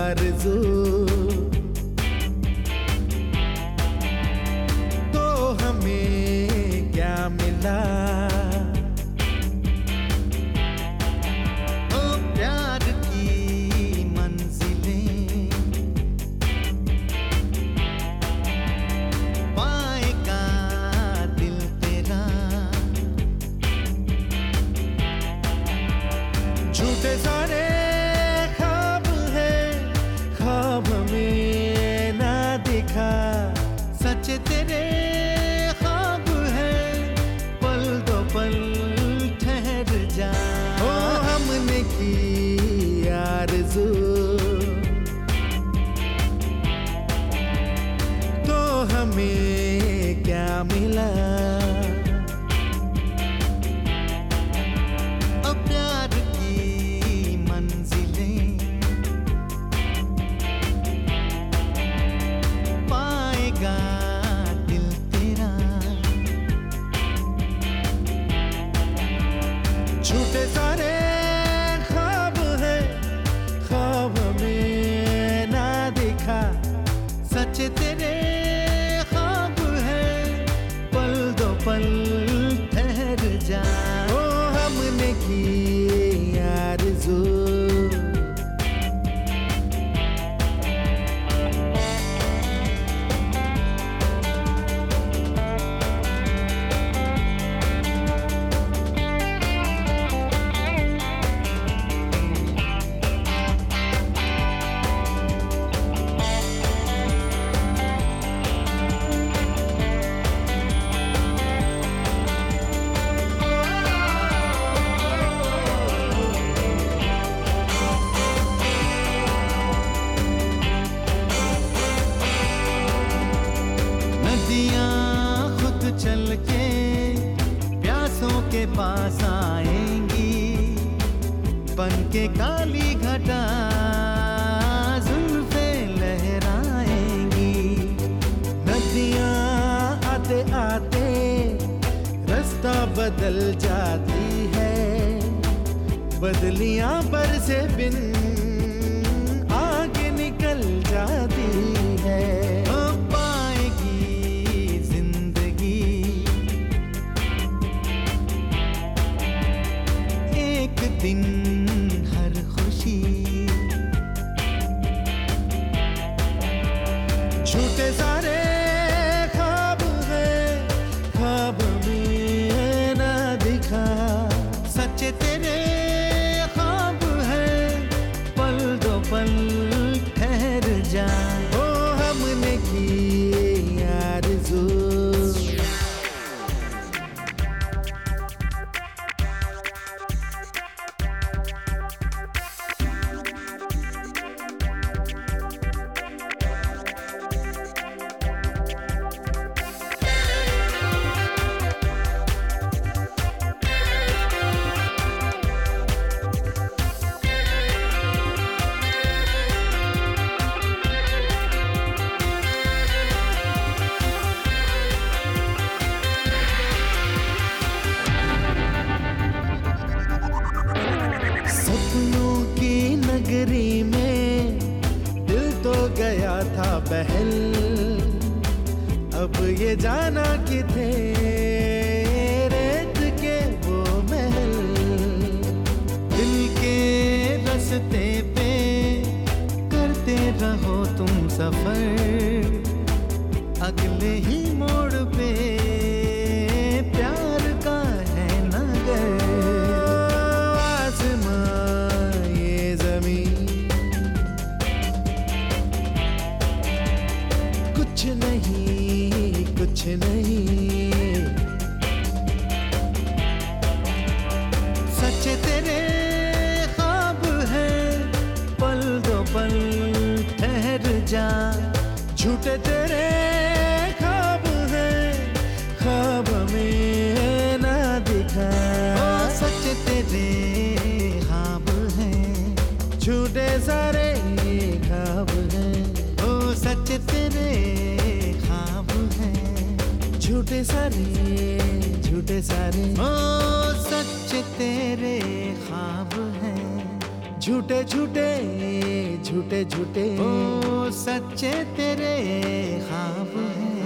आरज़ू तो हमें क्या मिला। ओ प्यार की मंजिलें पाएगा दिल तेरा। झूठे सारे ख्वाब है, ख्वाब में ना दिखा। सच तेरे ख्वाब है, पल दो पल ठहर जा। ओ हमने की आरज़ू तो हमें क्या मिला। ओ प्यार की मंजिलें पाएगा दिल तेरा। झूठे सारे ख्वाब है, ख्वाब में ना दिखा। सच तेरे ख्वाब है, पल दो पल ठहर जा। ओ हमने की आरज़ू नदियाँ खुद चल के प्यासों के पास आएंगी, बन के काली घटा जुल्फे लहराएंगी। नदियाँ आते आते रास्ता बदल जाती है, बदलियाँ बरसे बिन आगे निकल जाती है। ओ पाएगी जिंदगी एक दिन हर खुशी। झूठे सारे ख्वाब है, ख्वाब में ना दिखा। सच तेरे ख्वाब है, पल दो पल ठहर जा। ओ हमने की आरज़ू सपनों की नगरी में दिल तो गया था बहल। अब ये जाना कि थे रेत के वो महल। दिल के रास्ते पे करते रहो तुम सफर, अगले ही मोड़ पे प्यार का है नगर। आसमां ये ज़मीं कुछ नहीं, कुछ नहीं। सच तेरे ख्वाब है, पल दो पल ठहर जा। झूठे तेरे ख्वाब है, ख्वाब में ना दिखा। ओ सच तेरे ख्वाब है, झूठे सारे ख्वाब है। ओ सच तेरे ख्वाब है, झूठे सारे, झूठे सारे। ओ सच तेरे ख्वाब है। झूठे झूठे झूठे झूठे ओ सच्चे तेरे ख्वाब हैं।